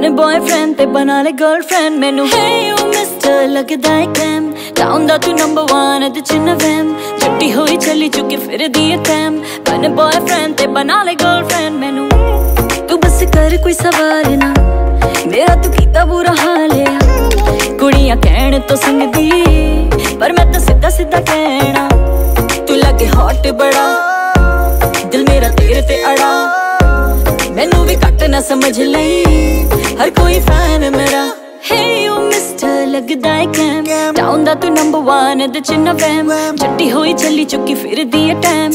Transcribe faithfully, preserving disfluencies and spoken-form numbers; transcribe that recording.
बने बॉयफ्रेंड ते बना ले गर्लफ्रेंड मैनू हे यू मिस्टर लगदा है कैम टाउन दा तू नंबर वन ते चिन्ह वैम छुट्टी होई चली चुकी फिर दी टैम बने बॉयफ्रेंड ते बना ले गर्लफ्रेंड मैनू तू बस कर कोई सवाल ना मेरा तू कीता बुरा हाल है कुड़ियां कहण तो संगदी पर मैं तो सीधा सीधा कहना तू लगे हॉट बड़ा दिल मेरा तेरे ते अड़ा मैनू भी घट ना समझ लई हर कोई फैन मेरा हे यू मिस्टर लगदा है कैम टाउन दा तू नंबर वन ते चिन्ह वैम छुट्टी होई चली चुकी फिर दी टैम